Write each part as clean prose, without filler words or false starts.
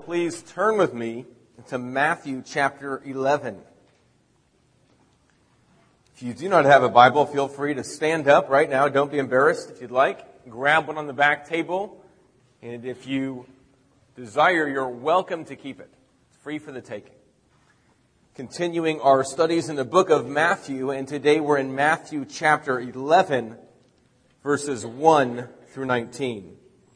please turn with me to Matthew chapter 11. If you do not have a Bible, feel free to stand up right now. Don't be embarrassed if you'd like. Grab one on the back table. And if you desire, you're welcome to keep it. It's free for the taking. Continuing our studies in the book of Matthew, and today we're in Matthew chapter 11, verses 1 through 19.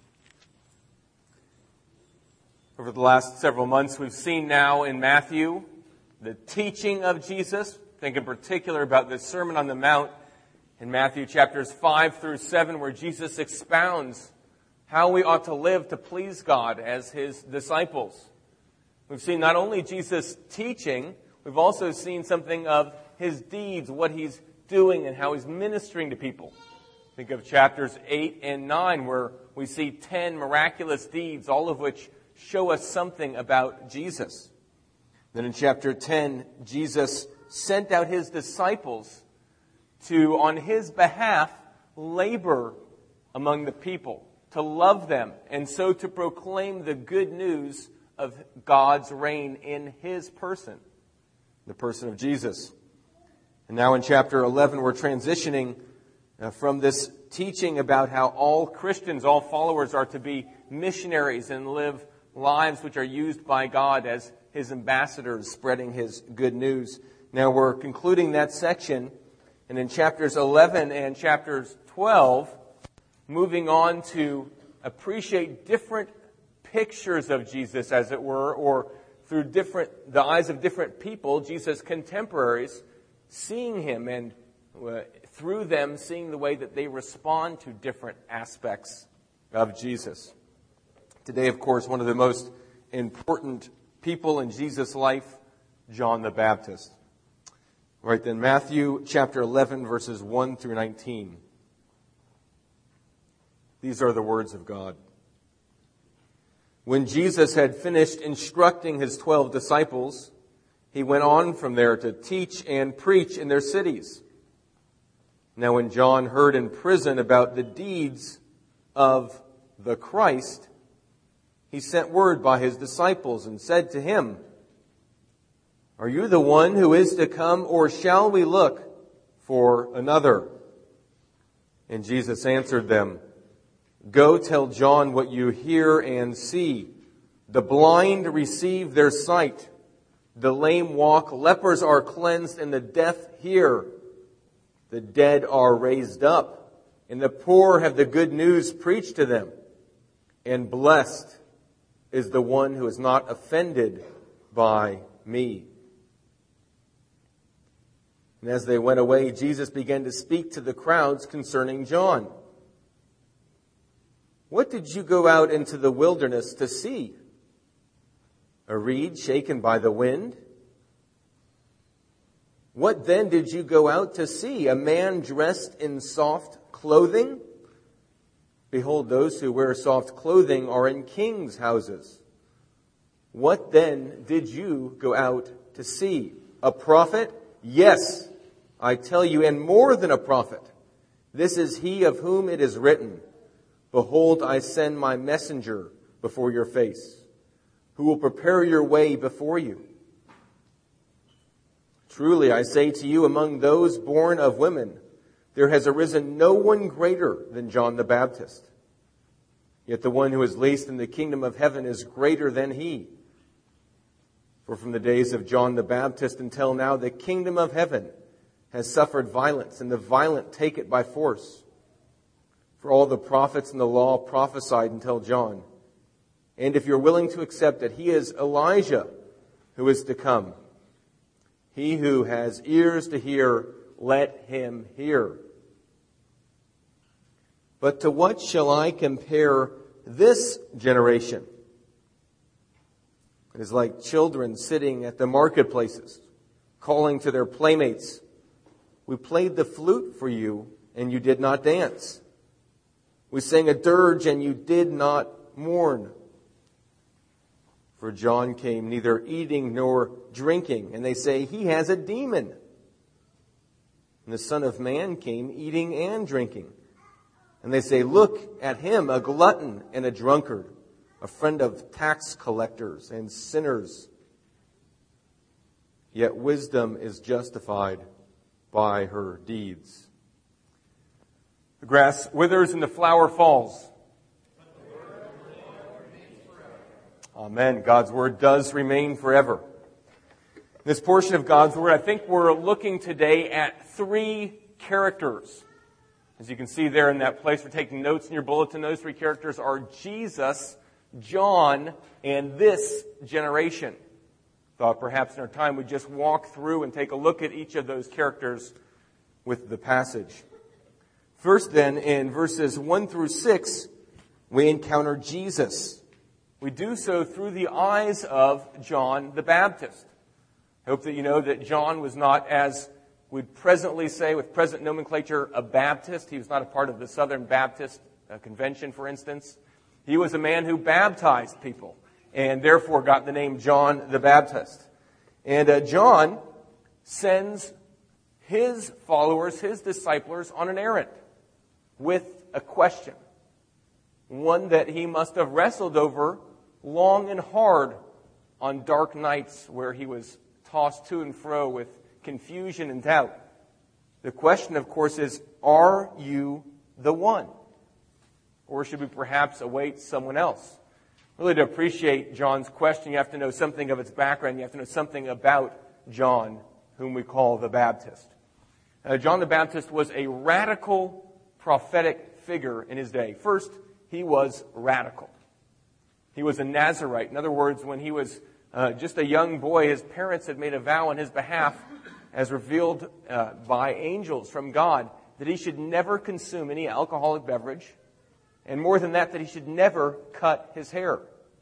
Over the last several months, we've seen now in Matthew the teaching of Jesus. Think in particular about the Sermon on the Mount in Matthew chapters 5 through 7, where Jesus expounds how we ought to live to please God as His disciples. We've seen not only Jesus' teaching, we've also seen something of His deeds, what He's doing and how He's ministering to people. Think of chapters 8 and 9, where we see 10 miraculous deeds, all of which show us something about Jesus. Then in chapter 10, Jesus sent out His disciples to, on His behalf, labor among the people, to love them, and so to proclaim the good news of God's reign in His person, the person of Jesus. And now in chapter 11, we're transitioning from this teaching about how all Christians, all followers, are to be missionaries and live lives which are used by God as His ambassadors, spreading His good news. Now we're concluding that section, and in chapters 11 and chapters 12, moving on to appreciate different pictures of Jesus, as it were, or through the eyes of different people, Jesus' contemporaries, seeing Him and through them seeing the way that they respond to different aspects of Jesus. Today, of course, one of the most important people in Jesus' life, John the Baptist. Right then, Matthew chapter 11, verses 1 through 19. These are the words of God. When Jesus had finished instructing His 12 disciples, He went on from there to teach and preach in their cities. Now when John heard in prison about the deeds of the Christ, he sent word by his disciples and said to him, "Are you the one who is to come, or shall we look for another?" And Jesus answered them, "Go tell John what you hear and see. The blind receive their sight. The lame walk, lepers are cleansed, and the deaf hear. The dead are raised up, and the poor have the good news preached to them. And blessed is the one who is not offended by me." And as they went away, Jesus began to speak to the crowds concerning John. "What did you go out into the wilderness to see? A reed shaken by the wind? What then did you go out to see? A man dressed in soft clothing? Behold, those who wear soft clothing are in kings' houses. What then did you go out to see? A prophet? Yes, I tell you, and more than a prophet. This is he of whom it is written, 'Behold, I send my messenger before your face, who will prepare your way before you.' Truly, I say to you, among those born of women, there has arisen no one greater than John the Baptist. Yet the one who is least in the kingdom of heaven is greater than he. For from the days of John the Baptist until now, the kingdom of heaven has suffered violence, and the violent take it by force. For all the prophets and the law prophesied until John. And if you're willing to accept that he is Elijah who is to come, he who has ears to hear, let him hear. But to what shall I compare this generation? It is like children sitting at the marketplaces, calling to their playmates, 'We played the flute for you, and you did not dance. We sang a dirge, and you did not mourn.' For John came neither eating nor drinking, and they say, 'He has a demon.' And the Son of Man came eating and drinking. And they say, 'Look at him, a glutton and a drunkard, a friend of tax collectors and sinners. Yet wisdom is justified by her deeds. The grass withers and the flower falls. Amen. God's word does remain forever. In this portion of God's word, I think we're looking today at three characters. As you can see there in that place for taking notes in your bulletin, those three characters are Jesus, John, and this generation. Thought perhaps in our time we'd just walk through and take a look at each of those characters with the passage. First then, in verses 1 through 6, we encounter Jesus. We do so through the eyes of John the Baptist. I hope that you know that John was not, as we'd presently say with present nomenclature, a Baptist. He was not a part of the Southern Baptist Convention, for instance. He was a man who baptized people and therefore got the name John the Baptist. And John sends his followers, his disciples, on an errand with a question. One that he must have wrestled over long and hard on dark nights where he was tossed to and fro with confusion and doubt. The question, of course, is, are you the one? Or should we perhaps await someone else? Really, to appreciate John's question, you have to know something of its background. You have to know something about John, whom we call the Baptist. John the Baptist was a radical prophetic figure in his day. First, he was radical. He was a Nazirite. In other words, when he was just a young boy, his parents had made a vow on his behalf, as revealed by angels from God, that he should never consume any alcoholic beverage, and more than that, that he should never cut his hair.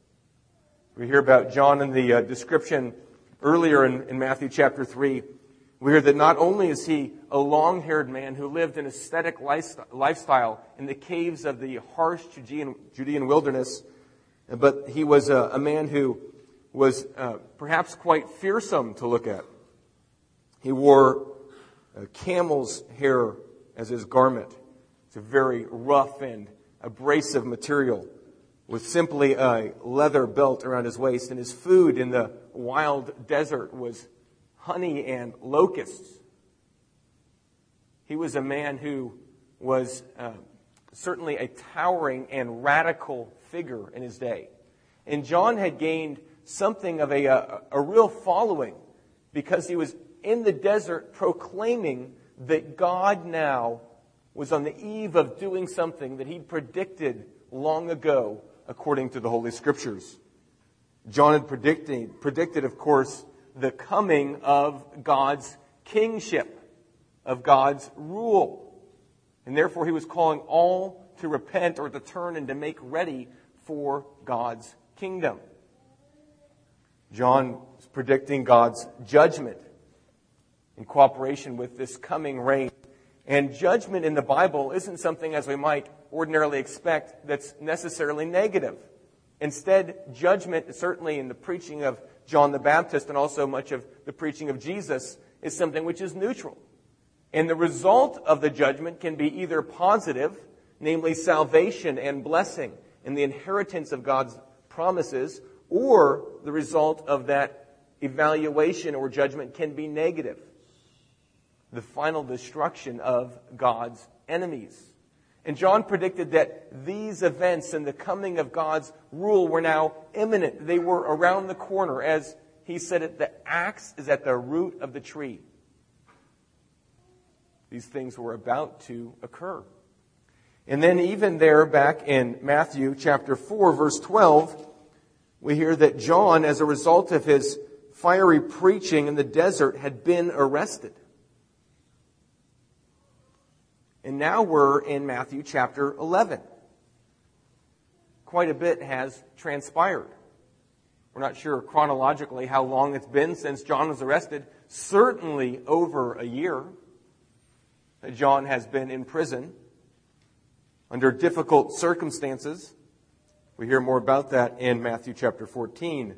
We hear about John in the description earlier in Matthew chapter 3. We hear that not only is he a long-haired man who lived an ascetic lifestyle in the caves of the harsh Judean wilderness, but he was a man who was perhaps quite fearsome to look at. He wore camel's hair as his garment. It's a very rough and abrasive material with simply a leather belt around his waist. And his food in the wild desert was honey and locusts. He was a man who was certainly a towering and radical figure in his day. And John had gained something of a real following because he was in the desert proclaiming that God now was on the eve of doing something that he'd predicted long ago according to the Holy Scriptures. John had predicted, of course, the coming of God's kingship, of God's rule. And therefore he was calling all to repent or to turn and to make ready for God's kingdom. John was predicting God's judgment in cooperation with this coming reign. And judgment in the Bible isn't something, as we might ordinarily expect, that's necessarily negative. Instead, judgment, certainly in the preaching of John the Baptist and also much of the preaching of Jesus, is something which is neutral. And the result of the judgment can be either positive, namely salvation and blessing and the inheritance of God's promises, or the result of that evaluation or judgment can be negative. The final destruction of God's enemies. And John predicted that these events and the coming of God's rule were now imminent. They were around the corner. As he said it, the axe is at the root of the tree. These things were about to occur. And then even there back in Matthew chapter 4, verse 12, we hear that John, as a result of his fiery preaching in the desert, had been arrested. And now we're in Matthew chapter 11. Quite a bit has transpired. We're not sure chronologically how long it's been since John was arrested. Certainly over a year that John has been in prison under difficult circumstances. We hear more about that in Matthew chapter 14.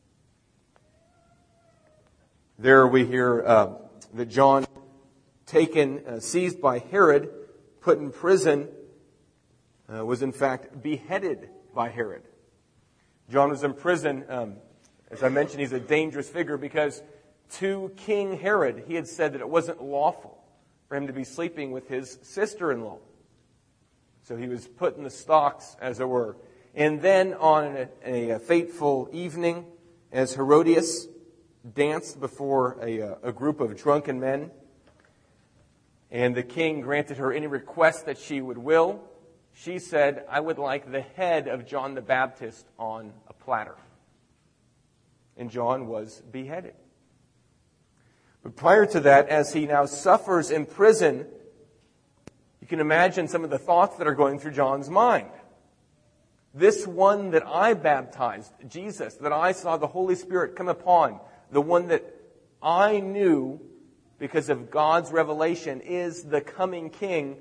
There we hear that John, seized by Herod, put in prison, was in fact beheaded by Herod. John was in prison. As I mentioned, he's a dangerous figure because to King Herod, he had said that it wasn't lawful for him to be sleeping with his sister-in-law. So he was put in the stocks, as it were. And then on a fateful evening, as Herodias danced before a group of drunken men, and the king granted her any request that she would will, she said, "I would like the head of John the Baptist on a platter." And John was beheaded. But prior to that, as he now suffers in prison, you can imagine some of the thoughts that are going through John's mind. This one that I baptized, Jesus, that I saw the Holy Spirit come upon, the one that I knew because of God's revelation is the coming king.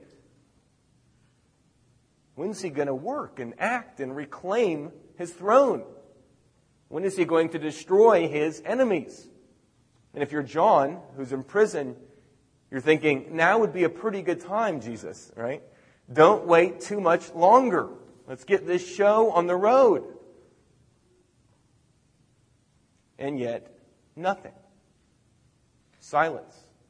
When's he going to work and act and reclaim his throne? When is he going to destroy his enemies? And if you're John, who's in prison, you're thinking, now would be a pretty good time, Jesus, right? Don't wait too much longer. Let's get this show on the road. And yet, nothing. Silence.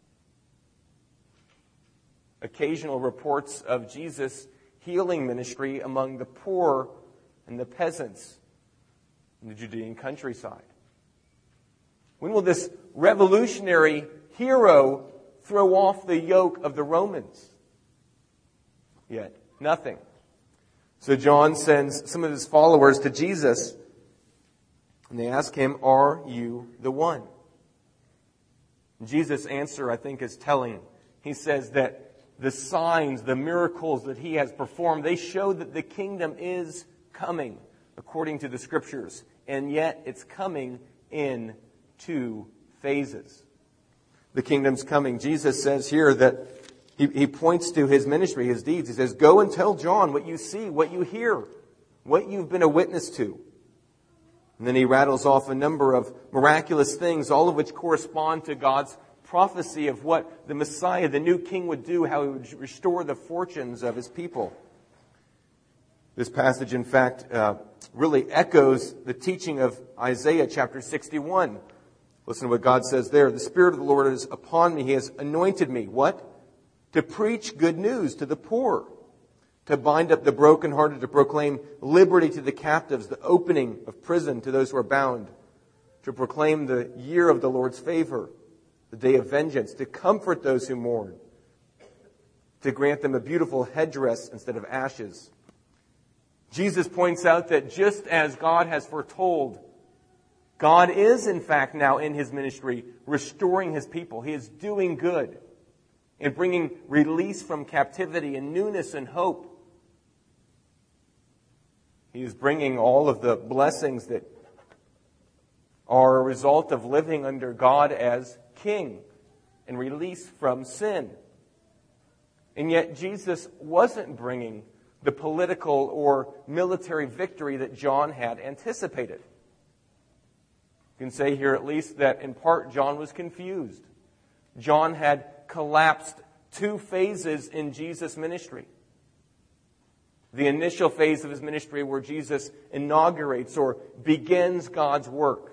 Occasional reports of Jesus' healing ministry among the poor and the peasants in the Judean countryside. When will this revolutionary hero throw off the yoke of the Romans? Yet, nothing. So John sends some of his followers to Jesus, and they ask him, "Are you the one?" And Jesus' answer, I think, is telling. He says that the signs, the miracles that he has performed, they show that the kingdom is coming, according to the Scriptures. And yet, it's coming in 2 phases. The kingdom's coming. Jesus says here that he points to his ministry, his deeds. He says, "Go and tell John what you see, what you hear, what you've been a witness to." And then he rattles off a number of miraculous things, all of which correspond to God's prophecy of what the Messiah, the new king, would do, how he would restore the fortunes of his people. This passage, in fact, really echoes the teaching of Isaiah chapter 61. Listen to what God says there. "The Spirit of the Lord is upon me. He has anointed me." What? "To preach good news to the poor, to bind up the brokenhearted, to proclaim liberty to the captives, the opening of prison to those who are bound, to proclaim the year of the Lord's favor, the day of vengeance, to comfort those who mourn, to grant them a beautiful headdress instead of ashes." Jesus points out that just as God has foretold, God is in fact now in his ministry restoring his people. He is doing good and bringing release from captivity and newness and hope. He is bringing all of the blessings that are a result of living under God as King and release from sin. And yet Jesus wasn't bringing the political or military victory that John had anticipated. You can say here at least that in part John was confused. John had collapsed 2 phases in Jesus' ministry. The initial phase of his ministry where Jesus inaugurates or begins God's work.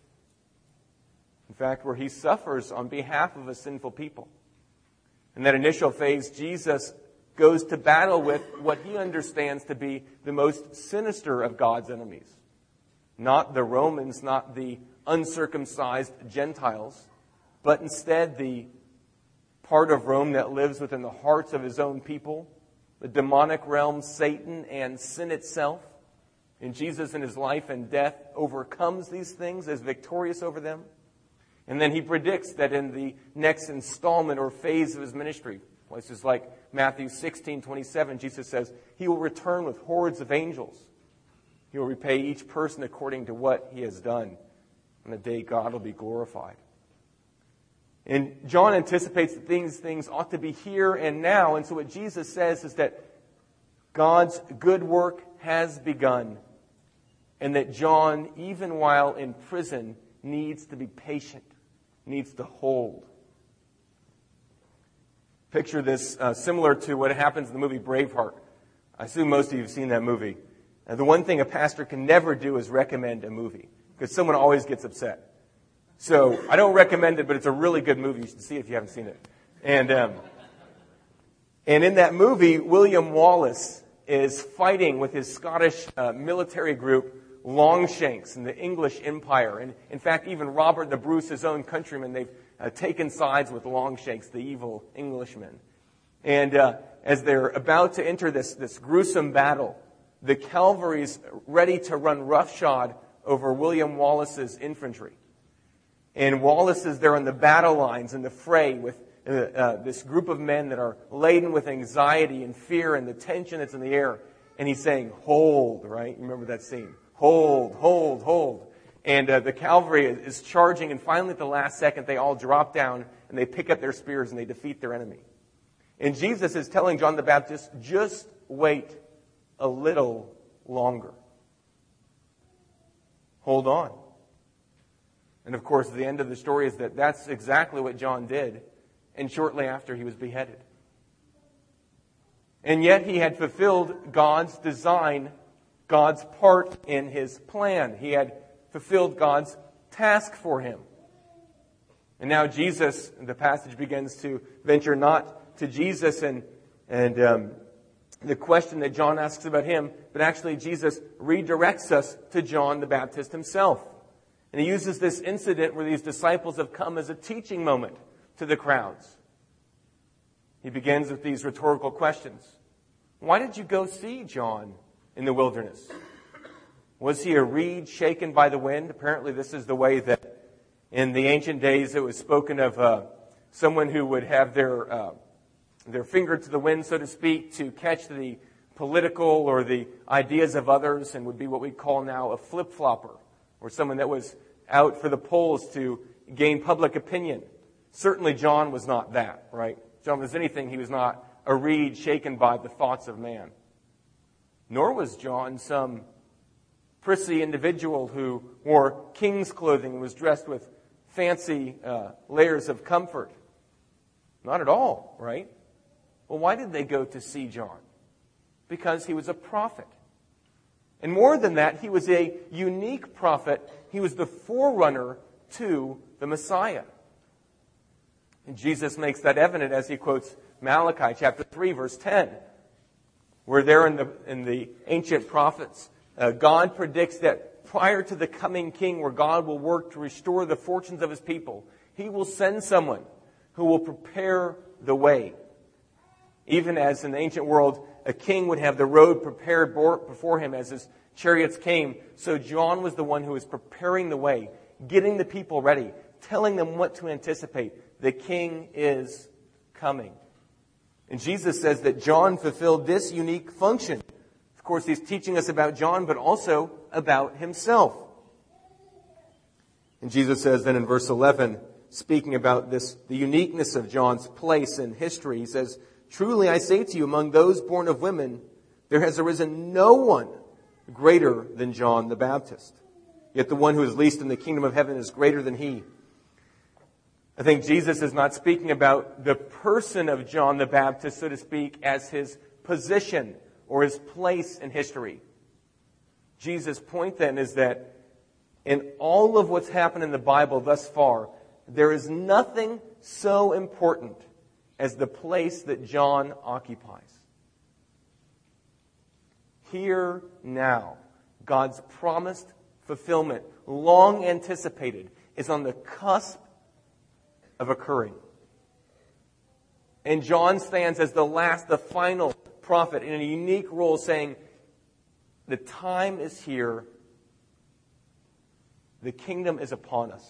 In fact, where he suffers on behalf of a sinful people. In that initial phase, Jesus goes to battle with what he understands to be the most sinister of God's enemies. Not the Romans, not the uncircumcised Gentiles, but instead the part of Rome that lives within the hearts of his own people, the demonic realm, Satan, and sin itself. And Jesus in his life and death overcomes these things, is victorious over them. And then he predicts that in the next installment or phase of his ministry, places like Matthew 16:27, Jesus says, he will return with hordes of angels. He will repay each person according to what he has done. On the day God will be glorified. And John anticipates that these things ought to be here and now. And so what Jesus says is that God's good work has begun. And that John, even while in prison, needs to be patient, needs to hold. Picture this similar to what happens in the movie Braveheart. I assume most of you have seen that movie. Now, the one thing a pastor can never do is recommend a movie, because someone always gets upset. So I don't recommend it, but it's a really good movie. You should see it if you haven't seen it. And in that movie, William Wallace is fighting with his Scottish military group, Longshanks, in the English Empire. And in fact, even Robert the Bruce, his own countryman, they've taken sides with Longshanks, the evil Englishmen. And as they're about to enter this gruesome battle, the cavalry's ready to run roughshod over William Wallace's infantry. And Wallace is there on the battle lines in the fray with this group of men that are laden with anxiety and fear and the tension that's in the air. And he's saying, hold, right? You remember that scene? Hold, hold, hold. And the cavalry is charging, and finally at the last second, they all drop down and they pick up their spears and they defeat their enemy. And Jesus is telling John the Baptist, just wait a little longer. Hold on. And of course, the end of the story is that that's exactly what John did, and shortly after he was beheaded. And yet he had fulfilled God's design, God's part in his plan. He had fulfilled God's task for him. And now Jesus, the passage begins to venture not to Jesus and the question that John asks about him, but actually Jesus redirects us to John the Baptist himself. And he uses this incident where these disciples have come as a teaching moment to the crowds. He begins with these rhetorical questions. Why did you go see John in the wilderness? Was he a reed shaken by the wind? Apparently this is the way that in the ancient days it was spoken of someone who would have their finger to the wind, so to speak, to catch the political or the ideas of others, and would be what we call now a flip-flopper, or someone that was out for the polls to gain public opinion. Certainly John was not that, right? John was anything, he was not a reed shaken by the thoughts of man. Nor was John some prissy individual who wore king's clothing and was dressed with fancy layers of comfort. Not at all, right? Well, why did they go to see John? Because he was a prophet. And more than that, he was a unique prophet. He was the forerunner to the Messiah. And Jesus makes that evident as he quotes Malachi chapter 3, verse 10. Where there in the ancient prophets, God predicts that prior to the coming king, where God will work to restore the fortunes of his people, he will send someone who will prepare the way. Even as in the ancient world, a king would have the road prepared before him as his chariots came. So John was the one who was preparing the way, getting the people ready, telling them what to anticipate. The king is coming. And Jesus says that John fulfilled this unique function. Of course, he's teaching us about John, but also about himself. And Jesus says then in verse 11, speaking about the uniqueness of John's place in history, he says, "Truly I say to you, among those born of women, there has arisen no one greater than John the Baptist. Yet the one who is least in the kingdom of heaven is greater than he." I think Jesus is not speaking about the person of John the Baptist, so to speak, as his position or his place in history. Jesus' point then is that in all of what's happened in the Bible thus far, there is nothing so important as the place that John occupies. Here now, God's promised fulfillment, long anticipated, is on the cusp of occurring. And John stands as the final prophet in a unique role, saying, the time is here, the kingdom is upon us.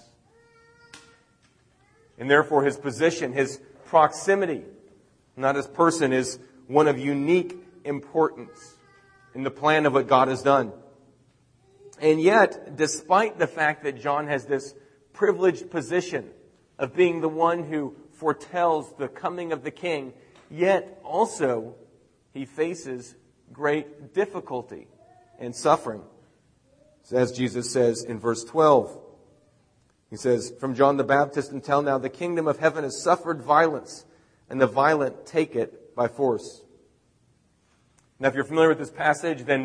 And therefore his position, his proximity, not his person, is one of unique importance in the plan of what God has done. And yet, despite the fact that John has this privileged position of being the one who foretells the coming of the king, yet also he faces great difficulty and suffering. As Jesus says in verse 12, he says, "From John the Baptist until now, the kingdom of heaven has suffered violence, and the violent take it by force." Now, if you're familiar with this passage, then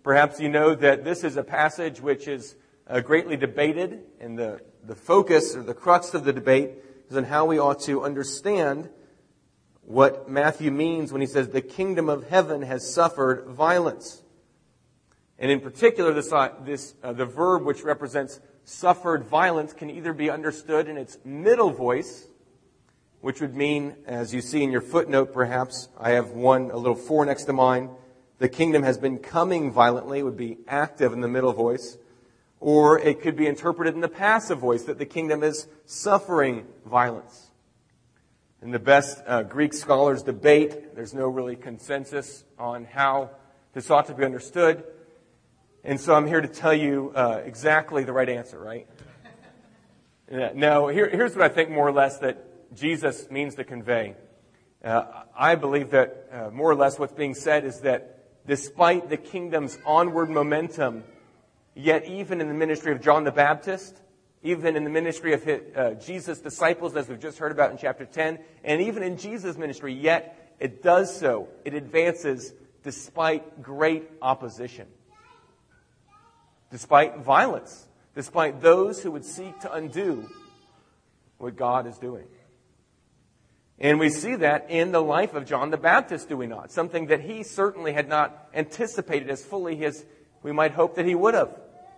Perhaps you know that this is a passage which is greatly debated, and the focus or the crux of the debate is on how we ought to understand what Matthew means when he says the kingdom of heaven has suffered violence. And in particular, the verb which represents suffered violence can either be understood in its middle voice, which would mean, as you see in your footnote perhaps, I have one, a little 4 next to mine, the kingdom has been coming violently, would be active in the middle voice. Or it could be interpreted in the passive voice, that the kingdom is suffering violence. And the best Greek scholars debate. There's no really consensus on how this ought to be understood. And so I'm here to tell you exactly the right answer, right? No, here's what I think more or less that Jesus means to convey. I believe that more or less what's being said is that despite the kingdom's onward momentum, yet even in the ministry of John the Baptist, even in the ministry of Jesus' disciples, as we've just heard about in chapter 10, and even in Jesus' ministry, yet it does so. It advances despite great opposition, despite violence, despite those who would seek to undo what God is doing. And we see that in the life of John the Baptist, do we not? Something that he certainly had not anticipated as fully as we might hope that he would have.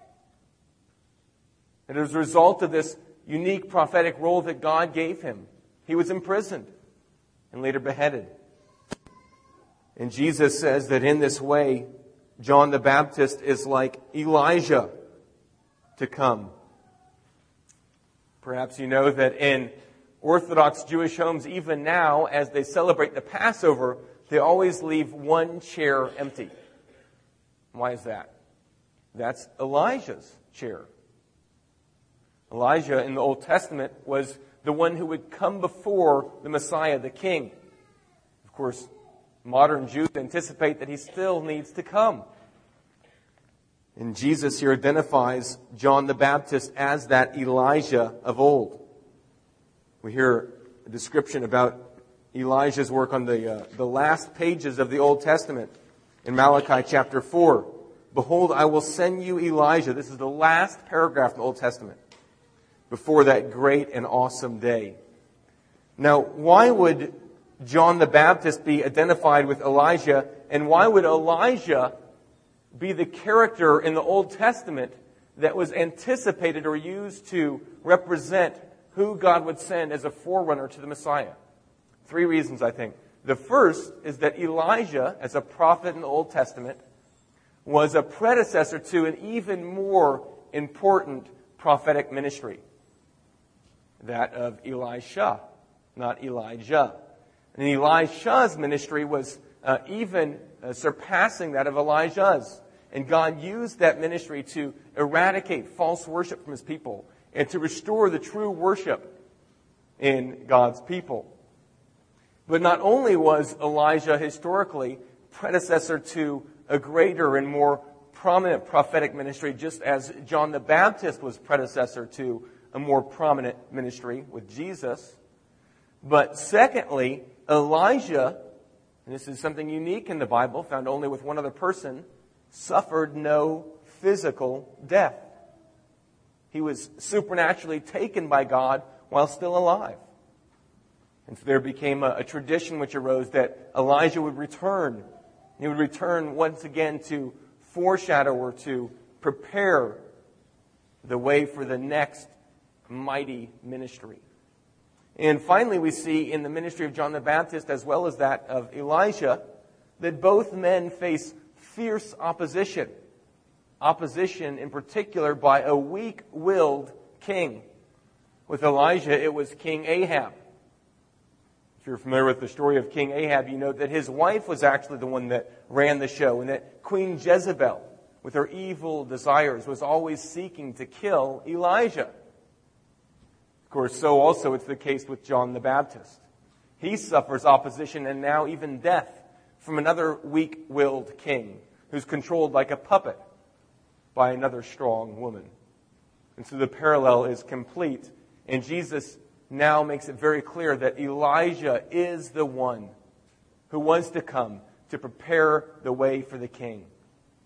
And as a result of this unique prophetic role that God gave him, he was imprisoned and later beheaded. And Jesus says that in this way, John the Baptist is like Elijah to come. Perhaps you know that in Orthodox Jewish homes, even now, as they celebrate the Passover, they always leave one chair empty. Why is that? That's Elijah's chair. Elijah in the Old Testament was the one who would come before the Messiah, the King. Of course, modern Jews anticipate that he still needs to come. And Jesus here identifies John the Baptist as that Elijah of old. We hear a description about Elijah's work on the last pages of the Old Testament in Malachi chapter 4. Behold, I will send you Elijah. This is the last paragraph in the Old Testament before that great and awesome day. Now, why would John the Baptist be identified with Elijah, and why would Elijah be the character in the Old Testament that was anticipated or used to represent who God would send as a forerunner to the Messiah? 3 reasons, I think. The first is that Elijah, as a prophet in the Old Testament, was a predecessor to an even more important prophetic ministry, that of Elisha, not Elijah. And Elisha's ministry was even surpassing that of Elijah's. And God used that ministry to eradicate false worship from his people and to restore the true worship in God's people. But not only was Elijah historically predecessor to a greater and more prominent prophetic ministry, just as John the Baptist was predecessor to a more prominent ministry with Jesus, but secondly, Elijah, and this is something unique in the Bible, found only with one other person, suffered no physical death. He was supernaturally taken by God while still alive. And so there became a tradition which arose that Elijah would return. He would return once again to foreshadow or to prepare the way for the next mighty ministry. And finally, we see in the ministry of John the Baptist as well as that of Elijah that both men face fierce opposition. Opposition in particular by a weak-willed king. With Elijah, it was King Ahab. If you're familiar with the story of King Ahab, you know that his wife was actually the one that ran the show, and that Queen Jezebel, with her evil desires, was always seeking to kill Elijah. Of course, so also it's the case with John the Baptist. He suffers opposition and now even death from another weak-willed king who's controlled like a puppet by another strong woman. And so the parallel is complete. And Jesus now makes it very clear that Elijah is the one who was to come to prepare the way for the king.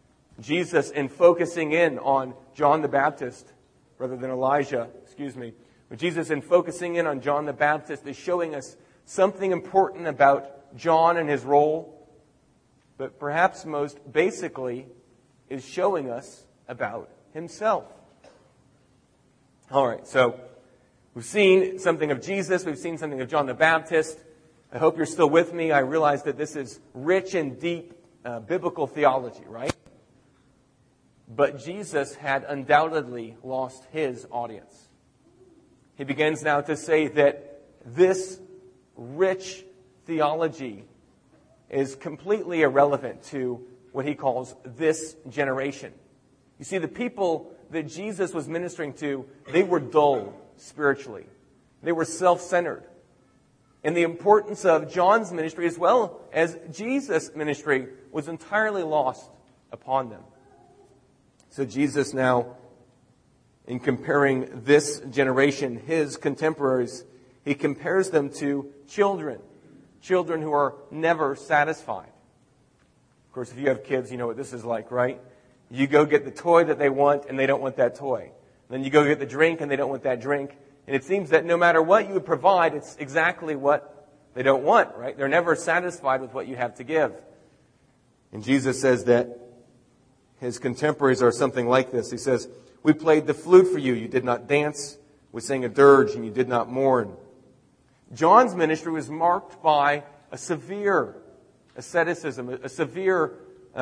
Jesus, in focusing in on John the Baptist, rather than Elijah, but Jesus, in focusing in on John the Baptist, is showing us something important about John and his role, but perhaps most basically is showing us about himself. All right, so we've seen something of Jesus. We've seen something of John the Baptist. I hope you're still with me. I realize that this is rich and deep biblical theology, right? But Jesus had undoubtedly lost his audience. He begins now to say that this rich theology is completely irrelevant to what he calls this generation. You see, the people that Jesus was ministering to, they were dull spiritually. They were self-centered. And the importance of John's ministry as well as Jesus' ministry was entirely lost upon them. So Jesus now, in comparing this generation, his contemporaries, he compares them to children who are never satisfied. Of course, if you have kids, you know what this is like, right? You go get the toy that they want, and they don't want that toy. Then you go get the drink, and they don't want that drink. And it seems that no matter what you would provide, it's exactly what they don't want, right? They're never satisfied with what you have to give. And Jesus says that his contemporaries are something like this. He says, "We played the flute for you. You did not dance. We sang a dirge, and you did not mourn." John's ministry was marked by a severe asceticism, a severe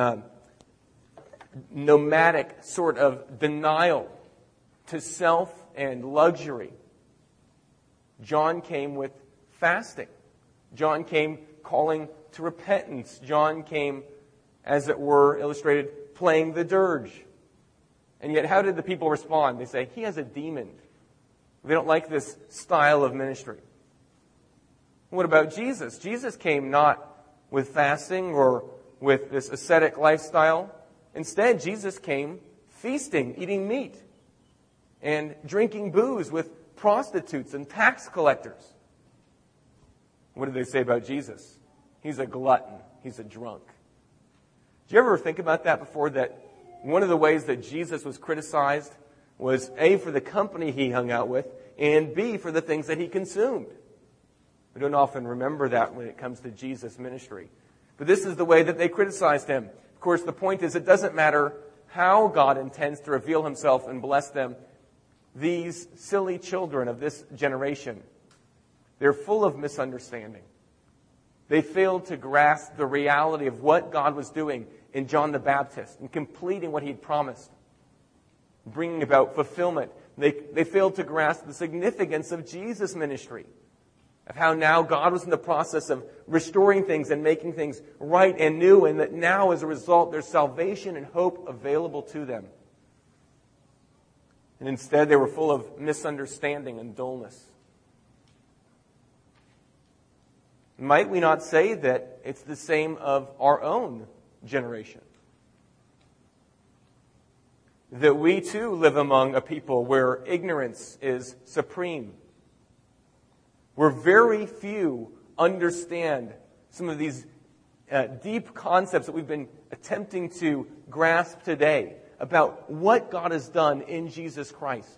nomadic sort of denial to self and luxury. John came with fasting. John came calling to repentance. John came, as it were, illustrated, playing the dirge. And yet, how did the people respond? They say, "He has a demon." They don't like this style of ministry. What about Jesus? Jesus came not with fasting or with this ascetic lifestyle. Instead, Jesus came feasting, eating meat, and drinking booze with prostitutes and tax collectors. What did they say about Jesus? He's a glutton. He's a drunk. Do you ever think about that before, that one of the ways that Jesus was criticized was A, for the company he hung out with, and B, for the things that he consumed? We don't often remember that when it comes to Jesus' ministry. But this is the way that they criticized him. Of course, the point is, it doesn't matter how God intends to reveal himself and bless them. These silly children of this generation, they're full of misunderstanding. They failed to grasp the reality of what God was doing in John the Baptist and completing what he'd promised, bringing about fulfillment. They failed to grasp the significance of Jesus' ministry, of how now God was in the process of restoring things and making things right and new, and that now, as a result, there's salvation and hope available to them. And instead, they were full of misunderstanding and dullness. Might we not say that it's the same of our own generation? That we too live among a people where ignorance is supreme, where very few understand some of these deep concepts that we've been attempting to grasp today about what God has done in Jesus Christ.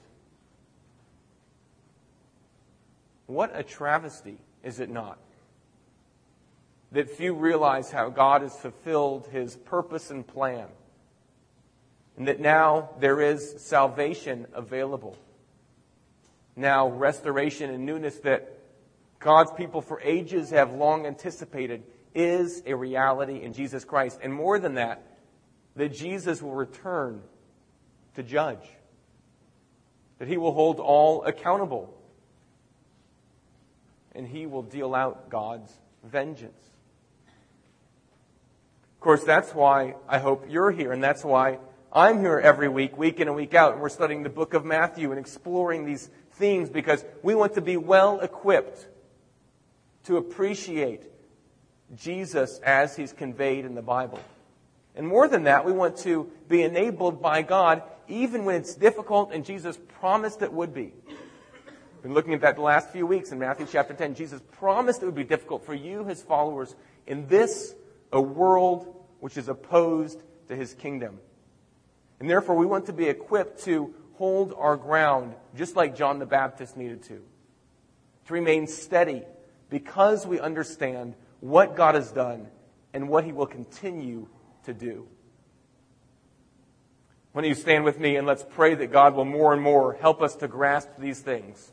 What a travesty, is it not? That few realize how God has fulfilled his purpose and plan, and that now there is salvation available. Now restoration and newness that God's people for ages have long anticipated is a reality in Jesus Christ. And more than that Jesus will return to judge. That he will hold all accountable. And he will deal out God's vengeance. Of course, that's why I hope you're here, and that's why I'm here every week, week in and week out, and we're studying the book of Matthew and exploring these themes, because we want to be well equipped to appreciate Jesus as he's conveyed in the Bible. And more than that, we want to be enabled by God even when it's difficult, and Jesus promised it would be. We've been looking at that the last few weeks in Matthew chapter 10. Jesus promised it would be difficult for you, his followers, in this, a world which is opposed to his kingdom. And therefore, we want to be equipped to hold our ground, just like John the Baptist needed to remain steady, because we understand what God has done and what He will continue to do. Why don't you stand with me and let's pray that God will more and more help us to grasp these things.